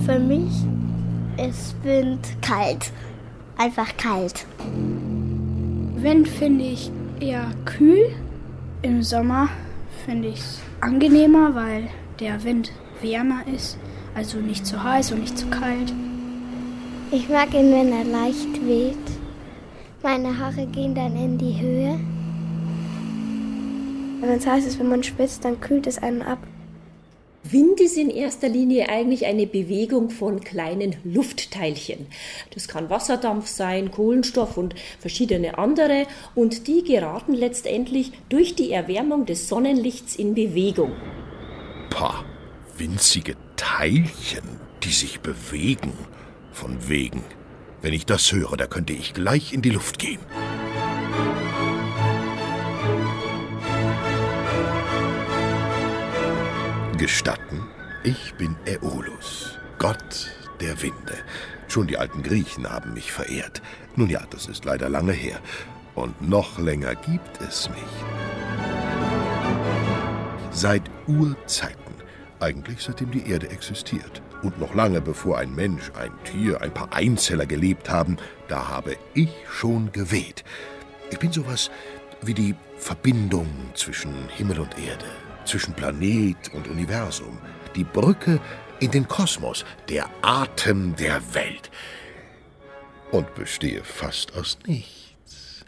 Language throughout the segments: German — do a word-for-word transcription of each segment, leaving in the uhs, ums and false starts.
Für mich ist Wind kalt. Einfach kalt. Wind finde ich eher kühl. Im Sommer finde ich es angenehmer, weil der Wind wärmer ist. Also nicht zu heiß und nicht zu kalt. Ich mag ihn, wenn er leicht weht. Meine Haare gehen dann in die Höhe. Wenn es heiß ist, wenn man schwitzt, dann kühlt es einen ab. Wind ist in erster Linie eigentlich eine Bewegung von kleinen Luftteilchen. Das kann Wasserdampf sein, Kohlenstoff und verschiedene andere. Und die geraten letztendlich durch die Erwärmung des Sonnenlichts in Bewegung. Pah, winzige Teilchen, die sich bewegen. Von wegen. Wenn ich das höre, da könnte ich gleich in die Luft gehen. Gestatten, ich bin Äolus, Gott der Winde. Schon die alten Griechen haben mich verehrt. Nun ja, das ist leider lange her. Und noch länger gibt es mich. Seit Urzeiten, eigentlich seitdem die Erde existiert. Und noch lange bevor ein Mensch, ein Tier, ein paar Einzeller gelebt haben, da habe ich schon geweht. Ich bin sowas wie die Verbindung zwischen Himmel und Erde. Zwischen Planet und Universum, die Brücke in den Kosmos, der Atem der Welt. Und bestehe fast aus nichts.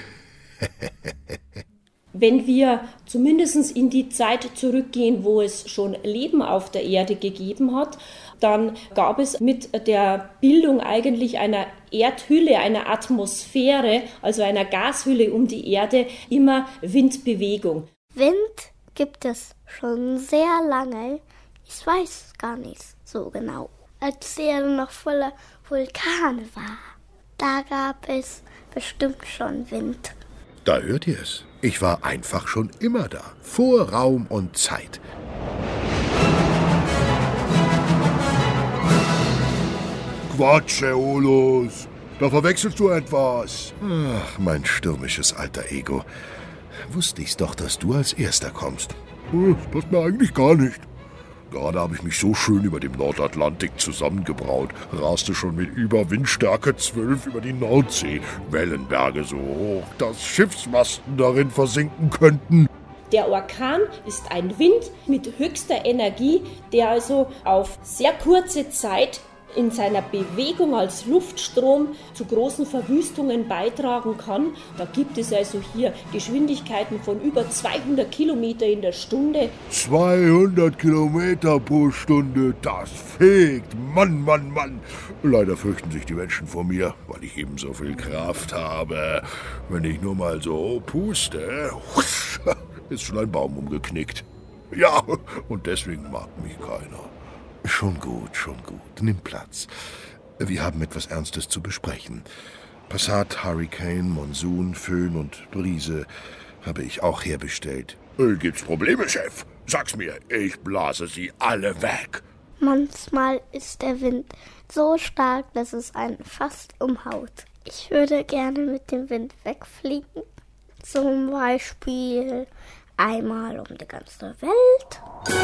Wenn wir zumindest in die Zeit zurückgehen, wo es schon Leben auf der Erde gegeben hat, dann gab es mit der Bildung eigentlich einer Erdhülle, einer Atmosphäre, also einer Gashülle um die Erde, immer Windbewegung. Wind gibt es schon sehr lange. Ich weiß gar nicht so genau. Als die Erde noch voller Vulkane war, da gab es bestimmt schon Wind. Da hört ihr es. Ich war einfach schon immer da, vor Raum und Zeit. Quatsch, Äolus. Da verwechselst du etwas. Ach, mein stürmisches alter Ego. Wusste ich's doch, dass du als Erster kommst. Das passt mir eigentlich gar nicht. Gerade habe ich mich so schön über dem Nordatlantik zusammengebraut, raste schon mit über Windstärke zwölf über die Nordsee, Wellenberge so hoch, dass Schiffsmasten darin versinken könnten. Der Orkan ist ein Wind mit höchster Energie, der also auf sehr kurze Zeit in seiner Bewegung als Luftstrom zu großen Verwüstungen beitragen kann. Da gibt es also hier Geschwindigkeiten von über zweihundert Kilometer in der Stunde. zweihundert Kilometer pro Stunde, das fegt. Mann, Mann, Mann. Leider fürchten sich die Menschen vor mir, weil ich eben so viel Kraft habe. Wenn ich nur mal so puste, ist schon ein Baum umgeknickt. Ja, und deswegen mag mich keiner. Schon gut, schon gut. Nimm Platz. Wir haben etwas Ernstes zu besprechen. Passat, Hurricane, Monsun, Föhn und Brise habe ich auch herbestellt. Äh, gibt's Probleme, Chef? Sag's mir, ich blase sie alle weg. Manchmal ist der Wind so stark, dass es einen fast umhaut. Ich würde gerne mit dem Wind wegfliegen. Zum Beispiel einmal um die ganze Welt.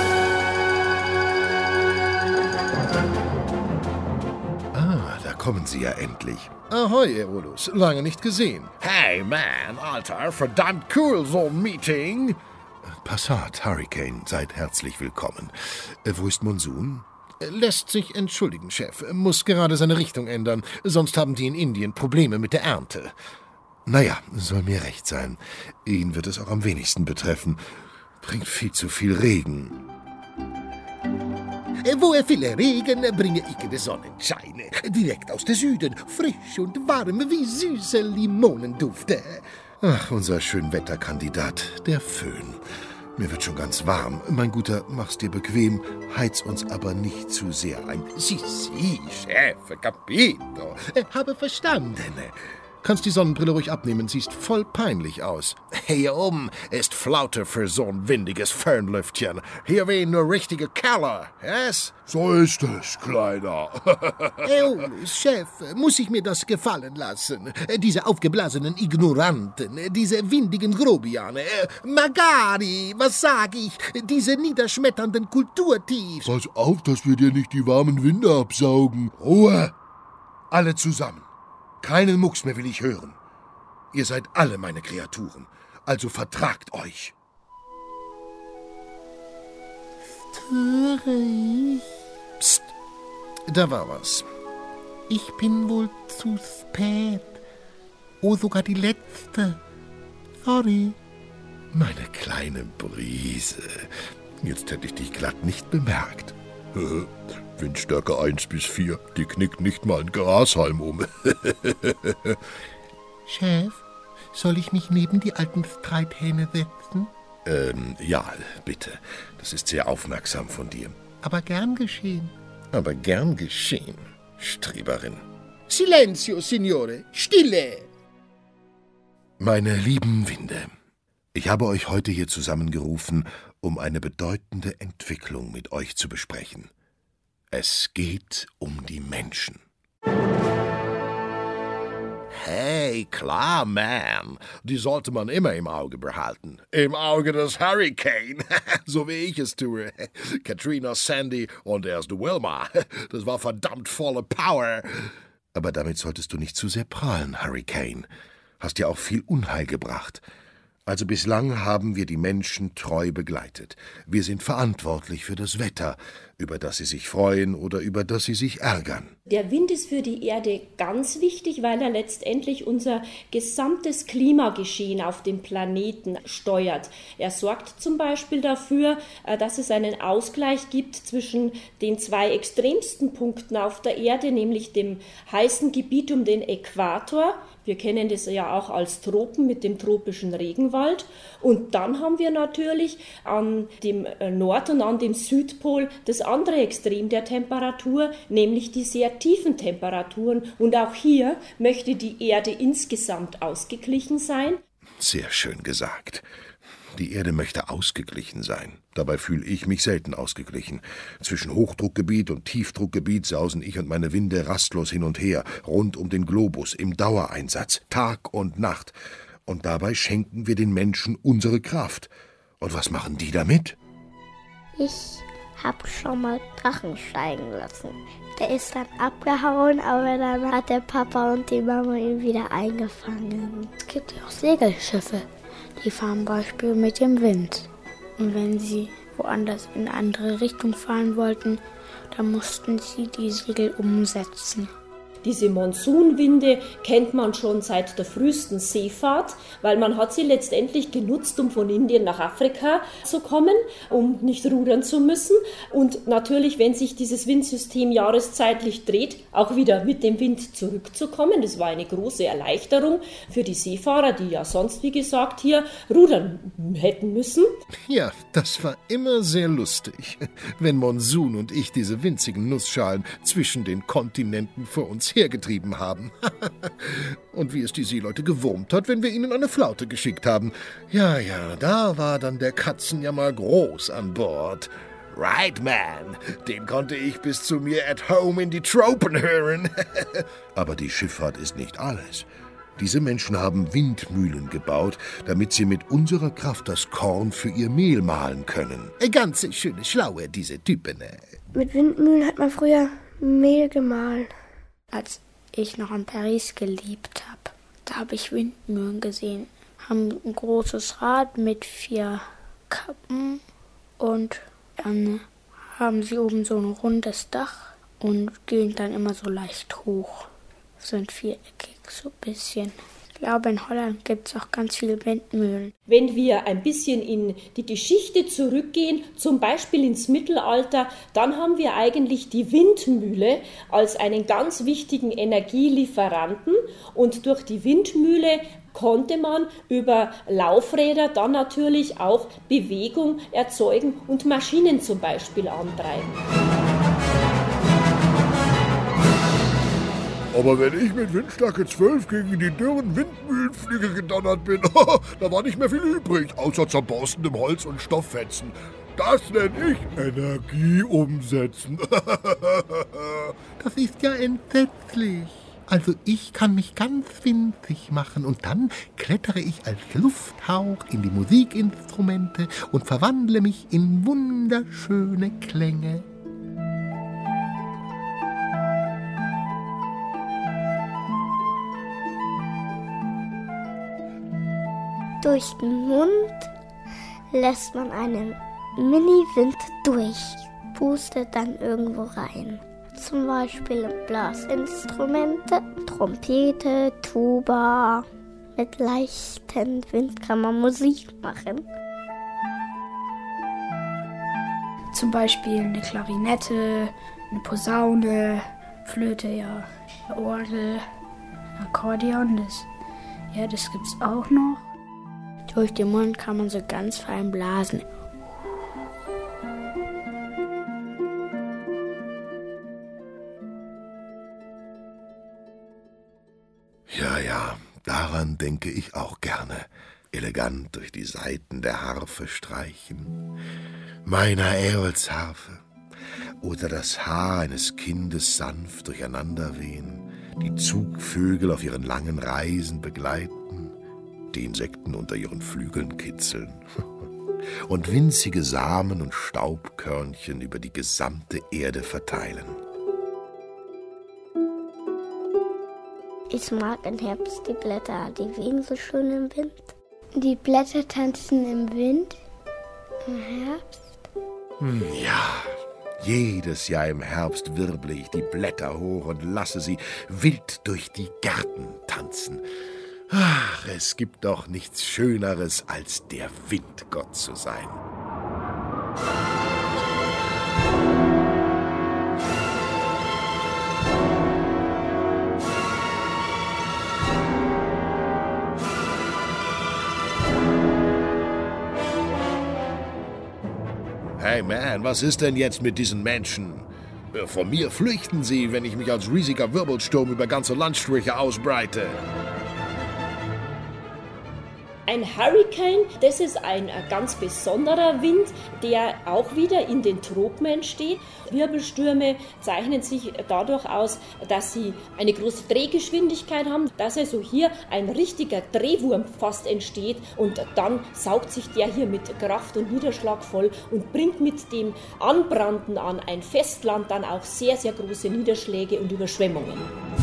Ah, da kommen Sie ja endlich. Ahoi, Äolus, lange nicht gesehen. Hey, man, Alter, verdammt cool, so ein Meeting. Passat, Hurricane, seid herzlich willkommen. Äh, wo ist Monsun? Lässt sich entschuldigen, Chef. Muss gerade seine Richtung ändern, sonst haben die in Indien Probleme mit der Ernte. Naja, soll mir recht sein. Ihn wird es auch am wenigsten betreffen. Bringt viel zu viel Regen. Wo er viel Regen, bringe ich den Sonnenschein. Direkt aus dem Süden, frisch und warm wie süße Limonendufte. Ach, unser Schönwetterkandidat, der Föhn. Mir wird schon ganz warm. Mein Guter, mach's dir bequem, heiz uns aber nicht zu sehr ein. Si, si, Chef, capito. Habe verstanden. Kannst die Sonnenbrille ruhig abnehmen, siehst voll peinlich aus. Hier oben ist Flaute für so ein windiges Fernlüftchen. Hier wehen nur richtige Kerle, yes? So ist es, Kleiner. Oh, Chef, muss ich mir das gefallen lassen? Diese aufgeblasenen Ignoranten, diese windigen Grobiane, magari, was sag ich, diese niederschmetternden Kulturtiefs. Pass auf, dass wir dir nicht die warmen Winde absaugen. Ruhe! Alle zusammen. Keinen Mucks mehr will ich hören. Ihr seid alle meine Kreaturen, also vertragt euch. Psst, da war was. Ich bin wohl zu spät. Oh, sogar die letzte. Sorry. Meine kleine Brise. Jetzt hätte ich dich glatt nicht bemerkt. Windstärke eins bis vier, die knickt nicht mal ein Grashalm um. Chef, soll ich mich neben die alten Streithähne setzen? Ähm, ja, bitte. Das ist sehr aufmerksam von dir. Aber gern geschehen. Aber gern geschehen, Streberin. Silenzio, Signore, Stille! Meine lieben Winde, ich habe euch heute hier zusammengerufen, um eine bedeutende Entwicklung mit euch zu besprechen. Es geht um die Menschen. Hey, klar, man. Die sollte man immer im Auge behalten. Im Auge des Hurricane. So wie ich es tue. Katrina, Sandy und erst Wilma. Das war verdammt volle Power. Aber damit solltest du nicht zu sehr prahlen, Hurricane. Hast ja auch viel Unheil gebracht. Also bislang haben wir die Menschen treu begleitet. Wir sind verantwortlich für das Wetter, über das sie sich freuen oder über das sie sich ärgern. Der Wind ist für die Erde ganz wichtig, weil er letztendlich unser gesamtes Klimageschehen auf dem Planeten steuert. Er sorgt zum Beispiel dafür, dass es einen Ausgleich gibt zwischen den zwei extremsten Punkten auf der Erde, nämlich dem heißen Gebiet um den Äquator. Wir kennen das ja auch als Tropen mit dem tropischen Regenwald. Und dann haben wir natürlich an dem Nord- und an dem Südpol das andere Extrem der Temperatur, nämlich die sehr tiefen Temperaturen. Und auch hier möchte die Erde insgesamt ausgeglichen sein. Sehr schön gesagt. Die Erde möchte ausgeglichen sein. Dabei fühle ich mich selten ausgeglichen. Zwischen Hochdruckgebiet und Tiefdruckgebiet sausen ich und meine Winde rastlos hin und her, rund um den Globus, im Dauereinsatz, Tag und Nacht. Und dabei schenken wir den Menschen unsere Kraft. Und was machen die damit? Ich hab schon mal Drachen steigen lassen. Der ist dann abgehauen, aber dann hat der Papa und die Mama ihn wieder eingefangen. Es gibt ja auch Segelschiffe. Die fahren Beispiel mit dem Wind. Und wenn sie woanders in eine andere Richtung fahren wollten, dann mussten sie die Segel umsetzen. Diese Monsunwinde kennt man schon seit der frühesten Seefahrt, weil man hat sie letztendlich genutzt, um von Indien nach Afrika zu kommen, um nicht rudern zu müssen. Und natürlich, wenn sich dieses Windsystem jahreszeitlich dreht, auch wieder mit dem Wind zurückzukommen. Das war eine große Erleichterung für die Seefahrer, die ja sonst, wie gesagt, hier rudern hätten müssen. Ja, das war immer sehr lustig, wenn Monsun und ich diese winzigen Nussschalen zwischen den Kontinenten vor uns hergetrieben haben. Und wie es die Seeleute gewurmt hat, wenn wir ihnen eine Flaute geschickt haben. Ja, ja, da war dann der Katzenjammer groß an Bord. Right, man, den konnte ich bis zu mir at home in die Tropen hören. Aber die Schifffahrt ist nicht alles. Diese Menschen haben Windmühlen gebaut, damit sie mit unserer Kraft das Korn für ihr Mehl mahlen können. Ganz schöne Schlaue, diese Typen. Mit Windmühlen hat man früher Mehl gemahlen. Als ich noch in Paris gelebt habe, da habe ich Windmühlen gesehen. Haben ein großes Rad mit vier Kappen und dann haben sie oben so ein rundes Dach und gehen dann immer so leicht hoch. Sind viereckig so ein bisschen. Ich glaube, in Holland gibt es auch ganz viele Windmühlen. Wenn wir ein bisschen in die Geschichte zurückgehen, zum Beispiel ins Mittelalter, dann haben wir eigentlich die Windmühle als einen ganz wichtigen Energielieferanten. Und durch die Windmühle konnte man über Laufräder dann natürlich auch Bewegung erzeugen und Maschinen zum Beispiel antreiben. Aber wenn ich mit Windstärke zwölf gegen die dürren Windmühlenflügel gedonnert bin, da war nicht mehr viel übrig, außer zerborstenem Holz und Stofffetzen. Das nenne ich Energie umsetzen. Das ist ja entsetzlich. Also ich kann mich ganz winzig machen und dann klettere ich als Lufthauch in die Musikinstrumente und verwandle mich in wunderschöne Klänge. Durch den Mund lässt man einen Mini-Wind durch, pustet dann irgendwo rein. Zum Beispiel in Blasinstrumente, Trompete, Tuba. Mit leichtem Wind kann man Musik machen. Zum Beispiel eine Klarinette, eine Posaune, Flöte, ja, eine Orgel, Akkordeon, das, ja, das gibt's auch noch. Durch den Mund kann man so ganz fein blasen. Ja, ja, daran denke ich auch gerne. Elegant durch die Saiten der Harfe streichen. Meiner Äolsharfe. Oder das Haar eines Kindes sanft durcheinander wehen. Die Zugvögel auf ihren langen Reisen begleiten. Die Insekten unter ihren Flügeln kitzeln. Und winzige Samen und Staubkörnchen über die gesamte Erde verteilen. Ich mag im Herbst die Blätter, die wehen so schön im Wind. Die Blätter tanzen im Wind im Herbst. Hm, ja, jedes Jahr im Herbst wirble ich die Blätter hoch und lasse sie wild durch die Gärten tanzen. Ach, es gibt doch nichts Schöneres, als der Windgott zu sein. Hey man, was ist denn jetzt mit diesen Menschen? Von mir flüchten sie, wenn ich mich als riesiger Wirbelsturm über ganze Landstriche ausbreite. Ein Hurricane, das ist ein ganz besonderer Wind, der auch wieder in den Tropen entsteht. Wirbelstürme zeichnen sich dadurch aus, dass sie eine große Drehgeschwindigkeit haben, dass also hier ein richtiger Drehwurm fast entsteht und dann saugt sich der hier mit Kraft und Niederschlag voll und bringt mit dem Anbranden an ein Festland dann auch sehr, sehr große Niederschläge und Überschwemmungen.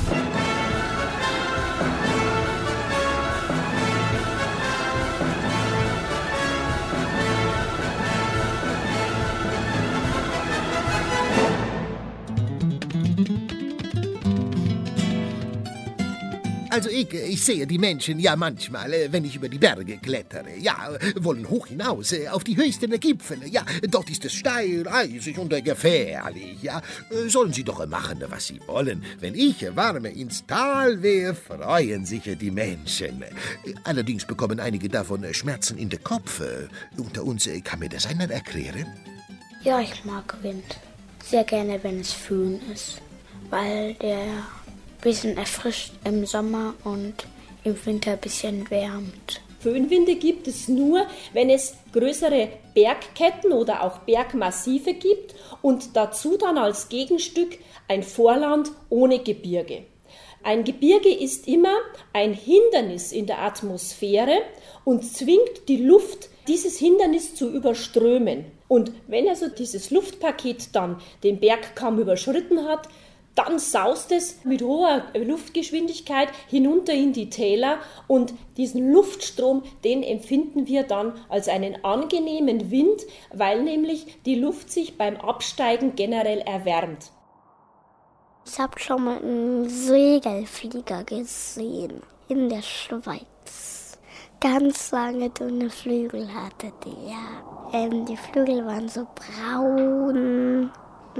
Also ich, ich sehe die Menschen ja manchmal, wenn ich über die Berge klettere. Ja, wollen hoch hinaus, auf die höchsten Gipfel. Ja, dort ist es steil, eisig und gefährlich. Ja, sollen sie doch machen, was sie wollen. Wenn ich warme ins Tal wehe, freuen sich die Menschen. Allerdings bekommen einige davon Schmerzen in den Kopf. Unter uns, kann mir das einer erklären? Ja, ich mag Wind. Sehr gerne, wenn es Föhn ist. Weil der ein bisschen erfrischt im Sommer und im Winter ein bisschen wärmt. Föhnwinde gibt es nur, wenn es größere Bergketten oder auch Bergmassive gibt und dazu dann als Gegenstück ein Vorland ohne Gebirge. Ein Gebirge ist immer ein Hindernis in der Atmosphäre und zwingt die Luft, dieses Hindernis zu überströmen. Und wenn also dieses Luftpaket dann den Bergkamm überschritten hat, dann saust es mit hoher Luftgeschwindigkeit hinunter in die Täler und diesen Luftstrom, den empfinden wir dann als einen angenehmen Wind, weil nämlich die Luft sich beim Absteigen generell erwärmt. Ich habe schon mal einen Segelflieger gesehen in der Schweiz. Ganz lange dünne Flügel hatte der. Ähm, die Flügel waren so braun,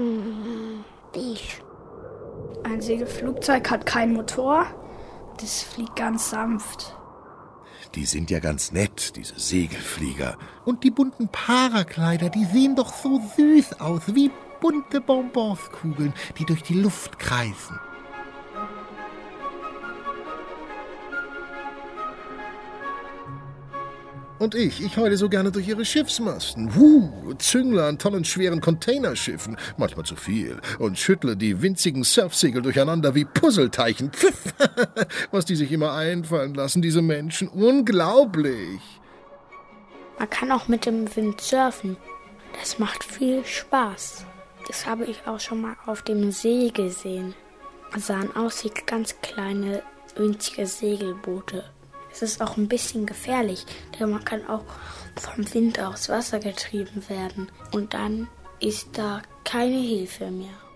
mm, beige. Ein Segelflugzeug hat keinen Motor, das fliegt ganz sanft. Die sind ja ganz nett, diese Segelflieger. Und die bunten Parakleider, die sehen doch so süß aus, wie bunte Bonbonskugeln, die durch die Luft kreisen. Und ich, ich heule so gerne durch ihre Schiffsmasten. Huh, Züngler an tonnenschweren Containerschiffen, manchmal zu viel, und schüttle die winzigen Surfsegel durcheinander wie Puzzleteichen. Pfiff, was die sich immer einfallen lassen, diese Menschen. Unglaublich. Man kann auch mit dem Wind surfen. Das macht viel Spaß. Das habe ich auch schon mal auf dem See gesehen. Es sahen aus wie ganz kleine, winzige Segelboote. Es ist auch ein bisschen gefährlich, denn man kann auch vom Wind aufs Wasser getrieben werden. Und dann ist da keine Hilfe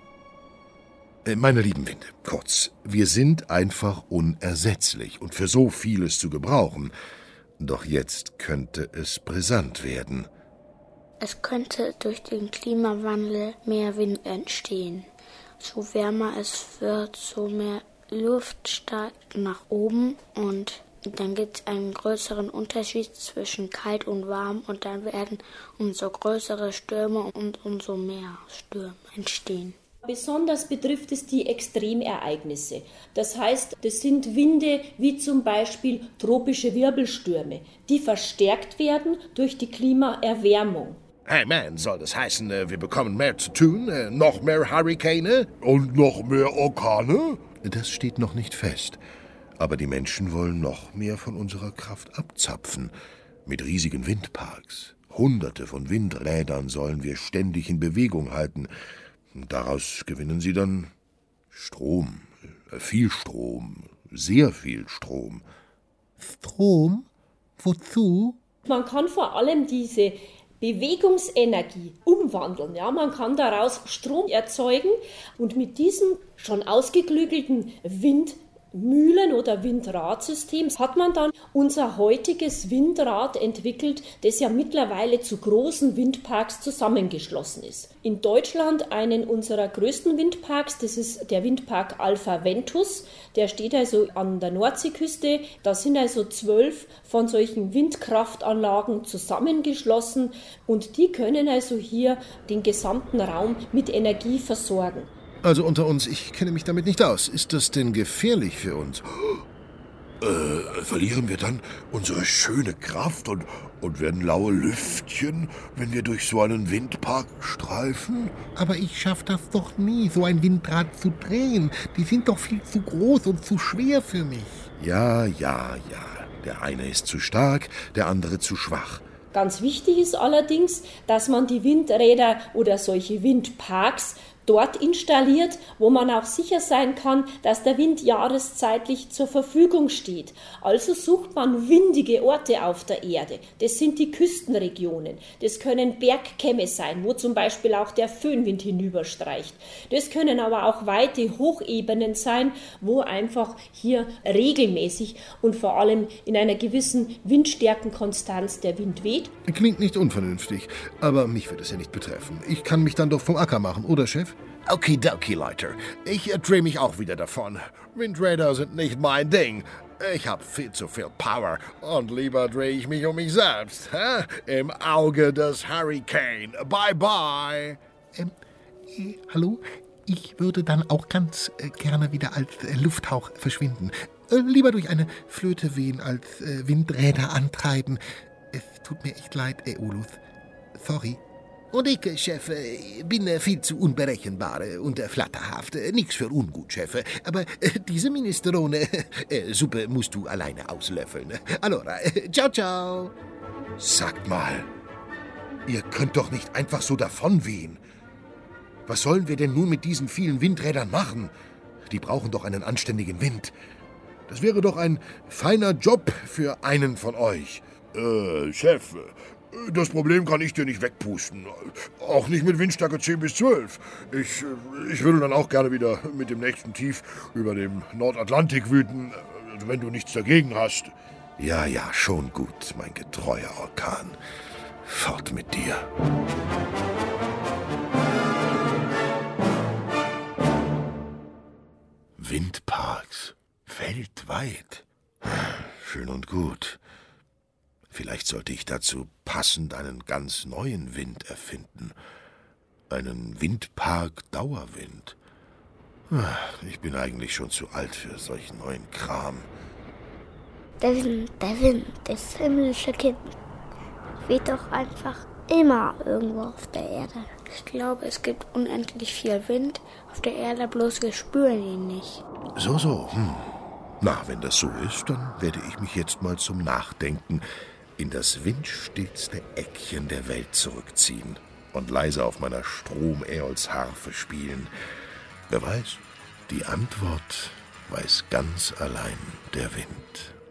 mehr. Meine lieben Winde, kurz, wir sind einfach unersetzlich und für so vieles zu gebrauchen. Doch jetzt könnte es brisant werden. Es könnte durch den Klimawandel mehr Wind entstehen. So wärmer es wird, so mehr Luft steigt nach oben und dann gibt es einen größeren Unterschied zwischen kalt und warm und dann werden umso größere Stürme und umso mehr Stürme entstehen. Besonders betrifft es die Extremereignisse. Das heißt, das sind Winde wie zum Beispiel tropische Wirbelstürme, die verstärkt werden durch die Klimaerwärmung. Hey man, soll das heißen, wir bekommen mehr zu tun, noch mehr Hurrikane? Und noch mehr Orkane? Das steht noch nicht fest. Aber die Menschen wollen noch mehr von unserer Kraft abzapfen. Mit riesigen Windparks. Hunderte von Windrädern sollen wir ständig in Bewegung halten. Daraus gewinnen sie dann Strom. Viel Strom. Sehr viel Strom. Strom? Wozu? Man kann vor allem diese Bewegungsenergie umwandeln. Ja, man kann daraus Strom erzeugen und mit diesem schon ausgeklügelten Windmühlen- oder Windradsystem hat man dann unser heutiges Windrad entwickelt, das ja mittlerweile zu großen Windparks zusammengeschlossen ist. In Deutschland einen unserer größten Windparks, das ist der Windpark Alpha Ventus, der steht also an der Nordseeküste. Da sind also zwölf von solchen Windkraftanlagen zusammengeschlossen und die können also hier den gesamten Raum mit Energie versorgen. Also unter uns, ich kenne mich damit nicht aus. Ist das denn gefährlich für uns? Äh, verlieren wir dann unsere schöne Kraft und, und werden laue Lüftchen, wenn wir durch so einen Windpark streifen? Aber ich schaff das doch nie, so ein Windrad zu drehen. Die sind doch viel zu groß und zu schwer für mich. Ja, ja, ja. Der eine ist zu stark, der andere zu schwach. Ganz wichtig ist allerdings, dass man die Windräder oder solche Windparks dort installiert, wo man auch sicher sein kann, dass der Wind jahreszeitlich zur Verfügung steht. Also sucht man windige Orte auf der Erde. Das sind die Küstenregionen. Das können Bergkämme sein, wo zum Beispiel auch der Föhnwind hinüberstreicht. Das können aber auch weite Hochebenen sein, wo einfach hier regelmäßig und vor allem in einer gewissen Windstärkenkonstanz der Wind weht. Klingt nicht unvernünftig, aber mich wird es ja nicht betreffen. Ich kann mich dann doch vom Acker machen, oder Chef? Okidoki, Leute. Ich drehe mich auch wieder davon. Windräder sind nicht mein Ding. Ich habe viel zu viel Power und lieber drehe ich mich um mich selbst. Hä? Im Auge des Hurricane. Bye, bye. Ähm, äh, hallo? Ich würde dann auch ganz äh, gerne wieder als äh, Lufthauch verschwinden. Äh, lieber durch eine Flöte wehen als äh, Windräder antreiben. Es tut mir echt leid, Äolus. Sorry. Und ich, Chef, bin viel zu unberechenbar und flatterhaft. Nichts für ungut, Chef. Aber diese Minestrone-Suppe musst du alleine auslöffeln. Allora, ciao, ciao. Sagt mal, ihr könnt doch nicht einfach so davonwehen. Was sollen wir denn nun mit diesen vielen Windrädern machen? Die brauchen doch einen anständigen Wind. Das wäre doch ein feiner Job für einen von euch. Äh, Chef, das Problem kann ich dir nicht wegpusten. Auch nicht mit Windstärke zehn bis zwölf. Ich, ich würde dann auch gerne wieder mit dem nächsten Tief über dem Nordatlantik wüten, wenn du nichts dagegen hast. Ja, ja, schon gut, mein getreuer Orkan. Fort mit dir. Windparks. Weltweit. Schön und gut. Vielleicht sollte ich dazu passend einen ganz neuen Wind erfinden. Einen Windpark-Dauerwind. Ich bin eigentlich schon zu alt für solchen neuen Kram. Der Wind, der Wind, das himmlische Kind. weht doch einfach immer irgendwo auf der Erde. Ich glaube, es gibt unendlich viel Wind auf der Erde, bloß wir spüren ihn nicht. So, so. Hm. Na, wenn das so ist, dann werde ich mich jetzt mal zum Nachdenken in das windstillste Eckchen der Welt zurückziehen und leise auf meiner Strom-Äolsharfe spielen. Wer weiß, die Antwort weiß ganz allein der Wind.